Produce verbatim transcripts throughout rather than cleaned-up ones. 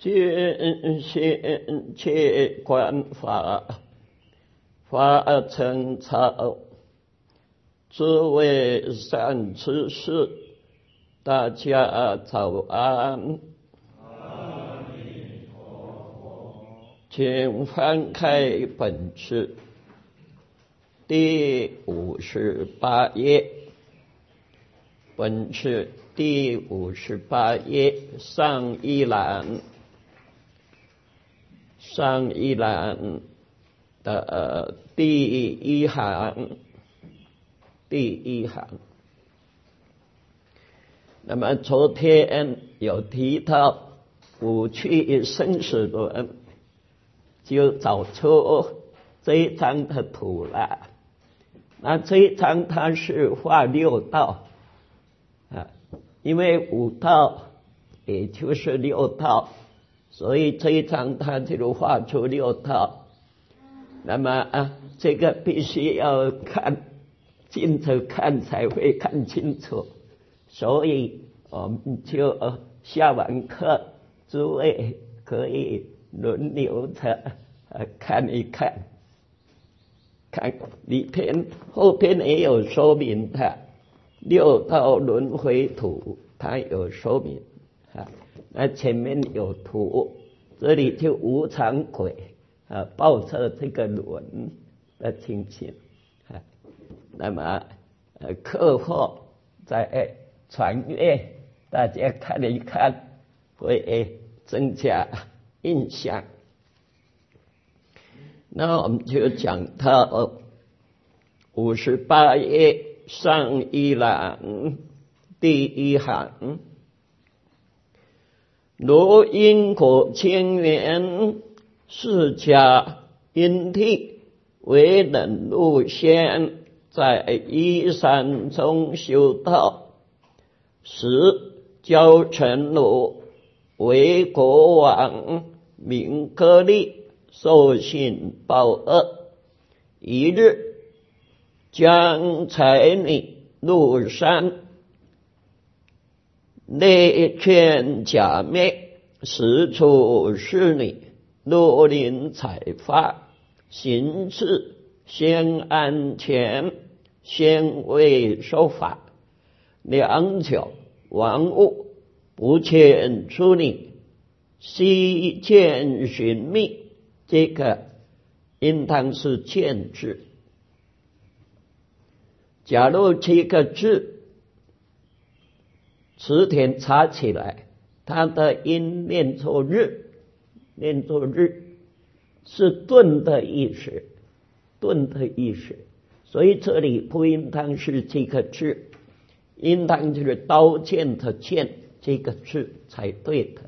见贤且观法，法成草，诸位善知识，大家早安。 阿弥陀佛。 请翻开本次第五十八页，本次第五十八页上一栏，上一栏的第一行，第一行。那么昨天有提到五趣生死论，就找出这一张的图了。那这一张它是画六道啊，因为五道也就是六道，所以这一张它就画出六道。那么啊，这个必须要看近着看才会看清楚，所以我们就下完课，诸位可以轮流着呃看一看，看里边后边也有说明的，六道轮回图它有说明啊。那前面有图，这里就无常轨啊，抱着这个轮的情形啊。那么呃课后再传阅，大家看一看，会增加印象。那我们就讲到五十八页上一栏第一行，如因果牵缘，释迦因地为忍辱仙，在依山中修道，时教成如为国王，名歌利，受信报恶。一日将才女入山，内劝假寐，时处侍女入林采花，行至先安前，先为说法，良久王物不见出女，悉见寻觅。这个应当是见字。假如这个字词典查起来，它的音念作日，念作日，是钝的意思，钝的意思。所以这里不应当是这个字，应当就是刀剑的剑这个字才对的。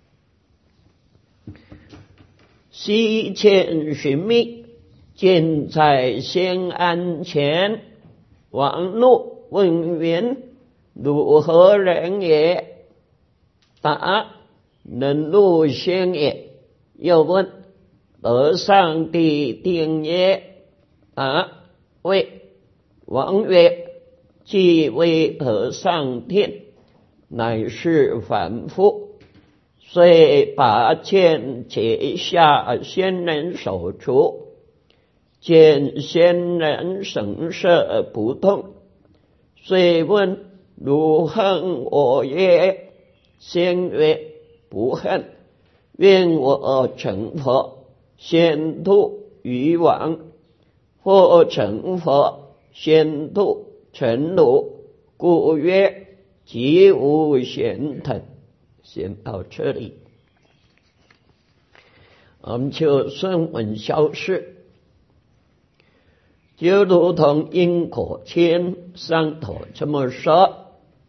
悉见寻觅，见在先安前，王怒问云：汝何人也？答：忍辱仙也。又问：得上帝定耶？答：谓。王曰：既未得上定，乃是凡夫。遂把剑解下仙人手足，见仙人神色不动，遂问：汝恨我耶？仙曰：不恨，愿我成佛，先度于王；或成佛，先度成汝。故曰：即无贤等。先到这里，我们就顺文消事，就如同因果牵上头这么说。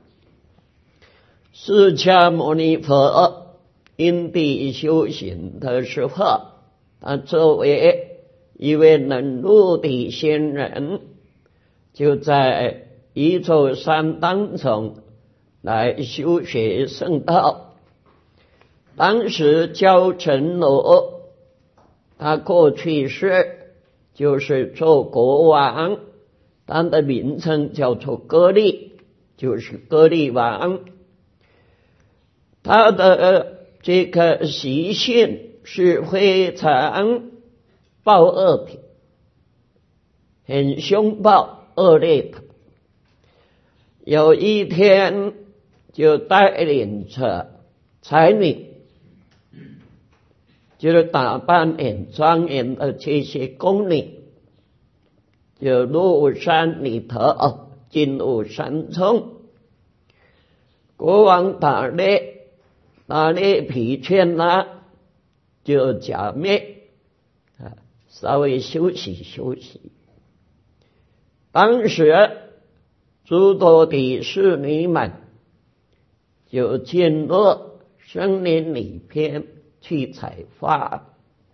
释迦牟尼佛因地修行的时候，他作为一位忍辱的仙人，就在一座山当中来修学圣道。当时教成如他过去世就是做国王，他的名称叫做歌利，就是歌利王。他的这个习性是非常暴恶的，很凶暴恶劣的。有一天就带领着才女，就是打扮很庄严的这些宫女，就入山里头，进入山中。国王打猎，打猎疲倦了，就假寐，啊，稍微休息休息。当时诸多的侍女们就进入森林里边去采花，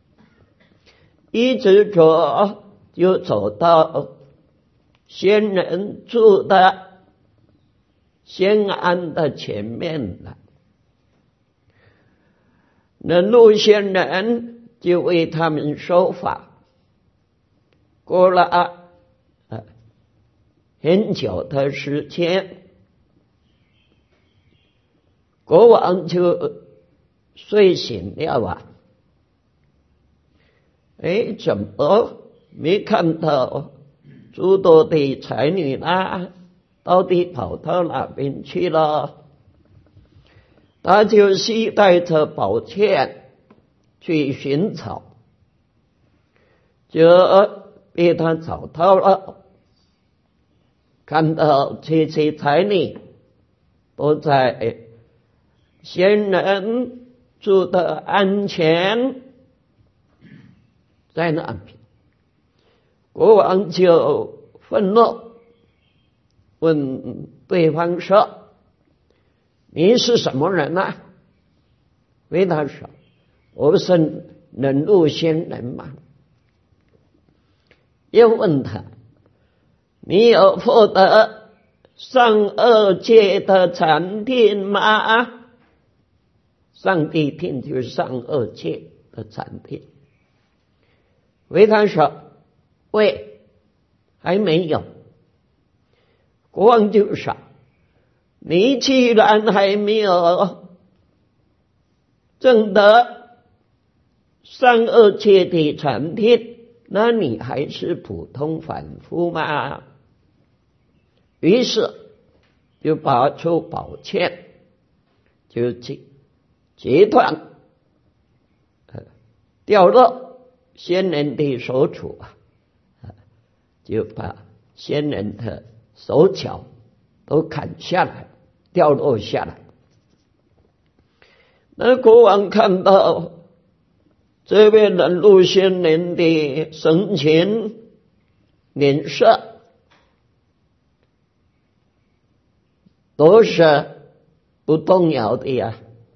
一直走就走到仙人住的仙庵的前面了。人路仙人就为他们说法，过了啊很久的时间，国王就睡醒了啊！哎，怎么没看到诸多的才女呢？到底跑到哪边去了？他就携带着宝剑去寻找，就被他找到了。看到这些才女都在仙人住的庵前，在那边，国王就愤怒，问对方说：“你是什么人啊？”回答说：“我是人路仙人嘛。”又问他：“你有获得上二界的禅定吗？”上地定就是上二界的禅定。回答说：“喂，还没有。”国王就说：“你既然还没有证得上二界的禅定，那你还是普通凡夫吗？”于是就拔出宝剑，就截截断呃掉落仙人的手足啊，就把仙人的手脚都砍下来，掉落下来。那国王看到这位人路仙人的神情脸色都是不动摇的呀，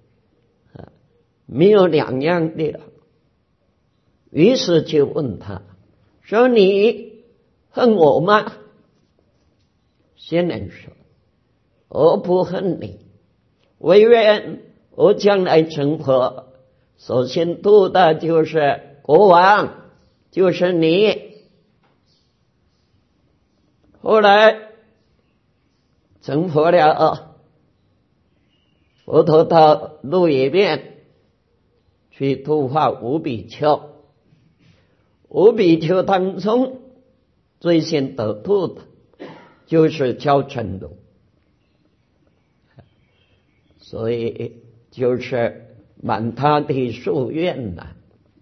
没有两样的。于是就问他说：“你恨我吗？”仙人说：“我不恨你，唯愿我将来成佛，首先度的就是国王，就是你。”后来成佛了，佛陀到鹿野苑去度化五比丘，五比丘当中最先得度的就是焦成龙，所以就是满他的夙愿呐。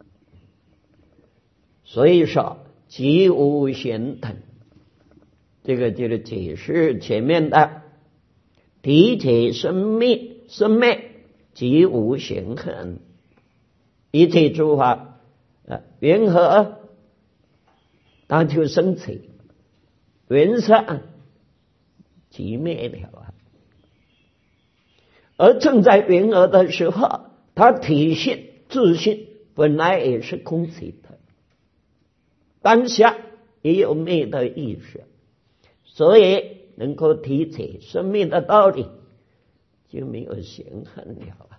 所以说极无玄腾，这个就是解释前面的体解生命，生命极无玄恒，一切诸法啊，缘何它就生起，缘散即灭了啊。而正在缘而的时候，它体性自性本来也是空寂的，当下也有灭的意识，所以能够体解生命的道理，就没有玄恒了啊。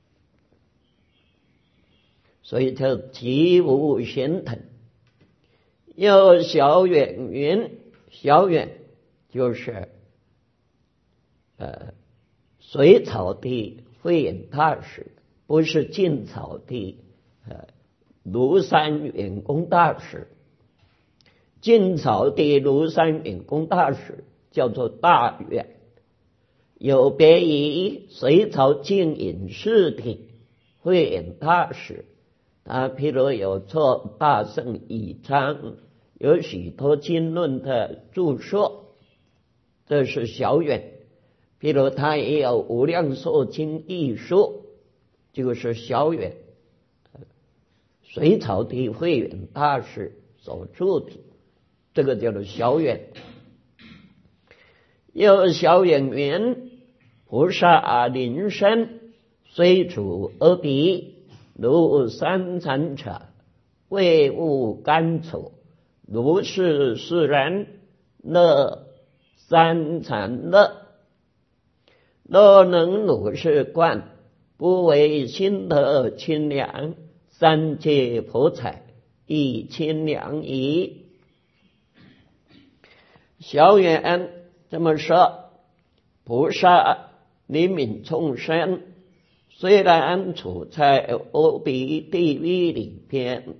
所以叫极无玄腾。又小远云，小远就是呃水草的慧眼大师， 不是晋朝的呃庐山远公大师。晋朝的庐山远公大师叫做大远，有别于隋朝净隐寺的慧远大师。他譬如有做大圣义章，有许多经论的著述，这是小远。譬如他也有无量寿经义书，就是小远，隋朝的慧远大师所著的，这个叫做小远。又小远云：菩萨临身，虽处阿鼻，如三禅者，未悟甘楚。如是世人，乐三禅乐。若能如是观，不为心得清凉，三界佛彩亦清凉矣。小远这么说，菩萨怜悯众生，虽然处在阿鼻地狱里边，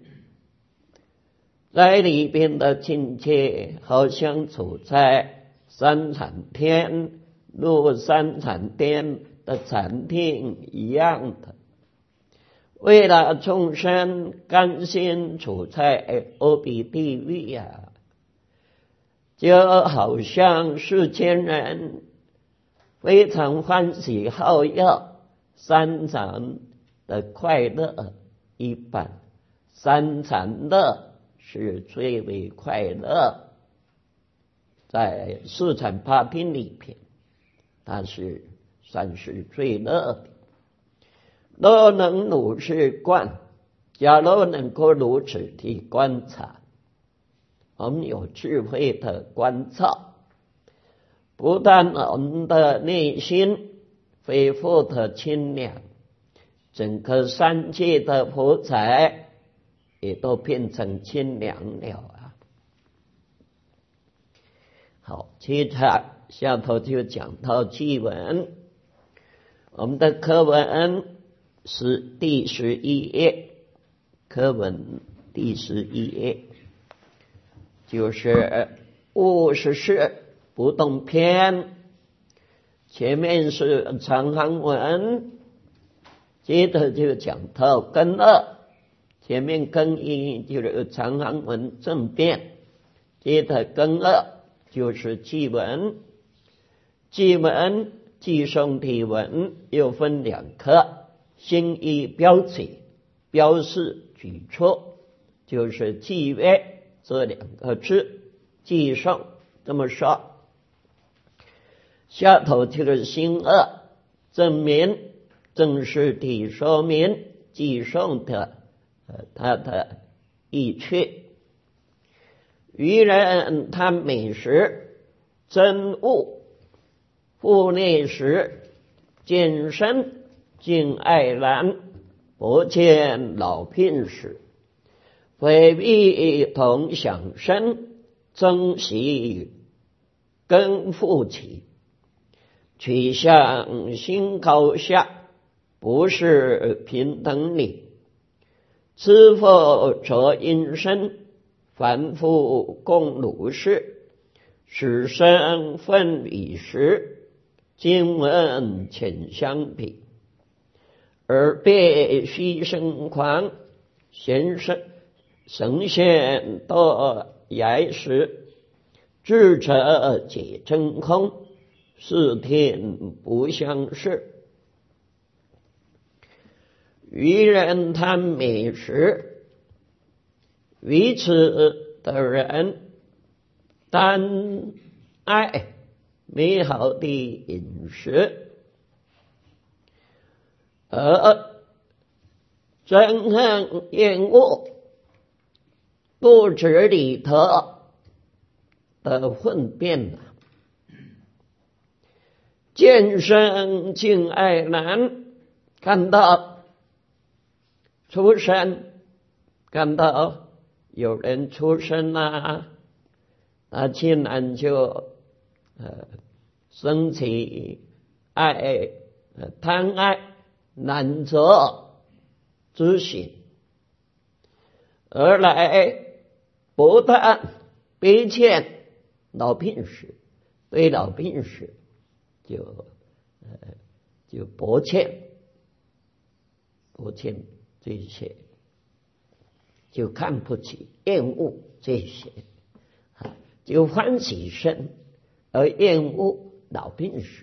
在里边的境界好像处在三禅天，入三禅天的禅定一样的。为了众生甘心处在阿鼻地狱啊，就好像世间人非常欢喜好乐三禅的快乐一般。三禅乐是最为快乐，在四禅八品里边，它是算是最乐的。若能如是观，假如能够如此地观察，我们有智慧的观照，不但我们的内心恢复的清凉，整个三界的佛彩也都变成清凉了啊。好，接着下头就讲到祭文，我们的课文是第十一页，课文第十一页就是五十四不动篇，前面是长行文，接着就讲到根二，前面根一就是长行文正变，接着根二就是祭文。祭文祭诵体文又分两科，心意标起，标示举措，就是祭约这两个字，祭诵这么说。下头就是心二正明，正式地说明祭诵的呃它的意趣。愚人贪美食，憎恶腹内食，见身敬爱然，不见老病死，非必同享生，珍惜根复起，取向心高下，不是平等理。知否则因身，凡夫共如是，使生分与时，今闻浅相比。而别须生狂，贤神神仙多来时，智者解真空，四天不相识。愚人贪美食，愚痴的人单爱美好的饮食，而憎恨厌恶肚子里头的粪便啊，见生敬爱难，看到出生，看到有人出生啊，他竟然就呃升起爱呃贪爱难者之行，而来不但悲欠老病死，对老病死就呃就薄欠薄欠这些，就看不起厌恶这些，就欢喜生而厌恶老病死。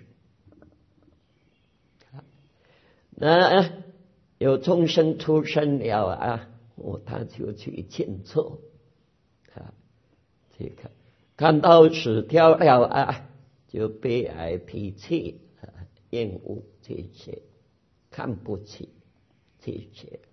那有众生出生了啊，哦，他就去检测啊，这个看到死掉了啊，就悲哀脾气啊，厌恶这些，看不起这些。